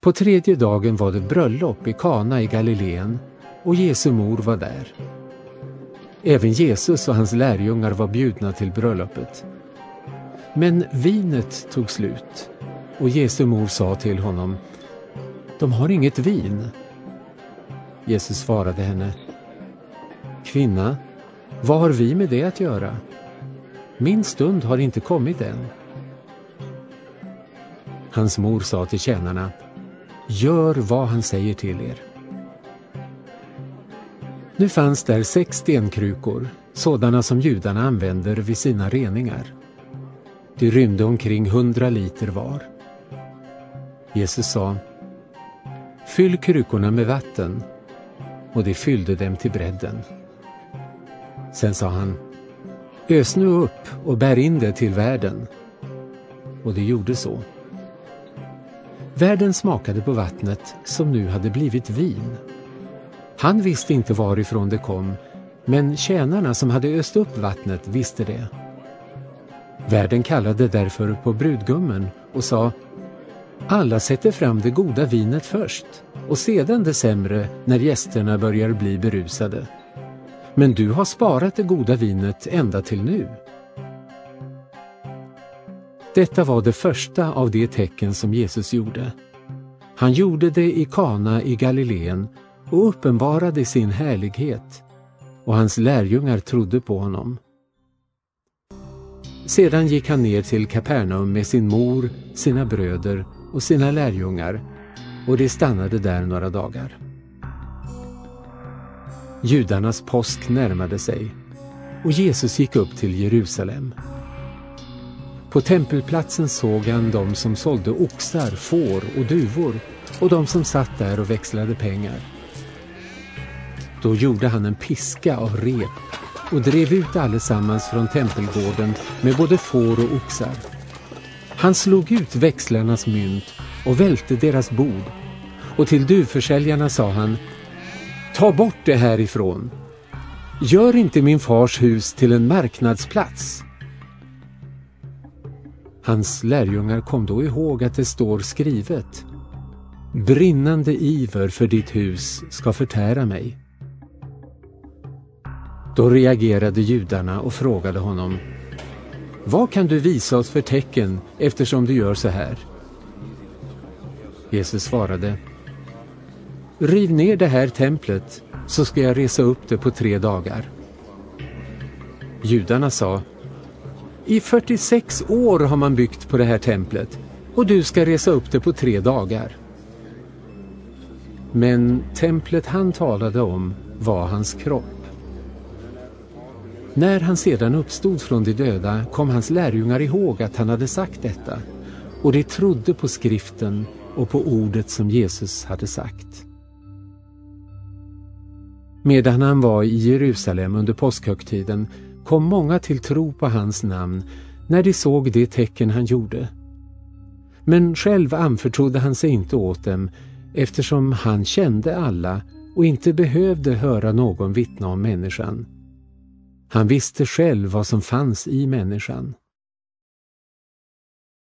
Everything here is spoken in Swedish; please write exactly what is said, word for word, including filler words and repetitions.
På tredje dagen var det bröllop i Kana i Galileen och Jesu mor var där. Även Jesus och hans lärjungar var bjudna till bröllopet. Men vinet tog slut och Jesu mor sa till honom: "De har inget vin." Jesus svarade henne: "Kvinna, vad har vi med det att göra? Min stund har inte kommit än." Hans mor sa till tjänarna: "Gör vad han säger till er." Nu fanns där sex stenkrukor, sådana som judarna använder vid sina reningar. De rymde omkring hundra liter var. Jesus sa: "Fyll krukorna med vatten." Och de fyllde dem till bredden. Sen sa han: "Ös nu upp och bär in det till värden." Och det gjorde så. Värden smakade på vattnet som nu hade blivit vin. Han visste inte varifrån det kom, men tjänarna som hade öst upp vattnet visste det. Värden kallade därför på brudgummen och sa: "Alla sätter fram det goda vinet först, och sedan det sämre när gästerna börjar bli berusade. Men du har sparat det goda vinet ända till nu." Detta var det första av de tecken som Jesus gjorde. Han gjorde det i Kana i Galileen och uppenbarade sin härlighet, och hans lärjungar trodde på honom. Sedan gick han ner till Kapernaum med sin mor, sina bröder och sina lärjungar, och de stannade där några dagar. Judarnas påsk närmade sig, och Jesus gick upp till Jerusalem. På tempelplatsen såg han de som sålde oxar, får och duvor, och de som satt där och växlade pengar. Då gjorde han en piska av rep och drev ut allesammans från tempelgården med både får och oxar. Han slog ut växlarnas mynt och välte deras bord, och till duvförsäljarna sa han: "Ta bort det härifrån. Gör inte min fars hus till en marknadsplats." Hans lärjungar kom då ihåg att det står skrivet: "Brinnande iver för ditt hus ska förtära mig." Då reagerade judarna och frågade honom: "Vad kan du visa oss för tecken eftersom du gör så här?" Jesus svarade: "Riv ner det här templet, så ska jag resa upp det på tre dagar." Judarna sa: "I fyrtiosex år har man byggt på det här templet, och du ska resa upp det på tre dagar." Men templet han talade om var hans kropp. När han sedan uppstod från de döda kom hans lärjungar ihåg att han hade sagt detta, och de trodde på skriften och på ordet som Jesus hade sagt. Medan han var i Jerusalem under påskhögtiden kom många till tro på hans namn när de såg det tecken han gjorde. Men själv anförtrodde han sig inte åt dem, eftersom han kände alla och inte behövde höra någon vittna om människan. Han visste själv vad som fanns i människan.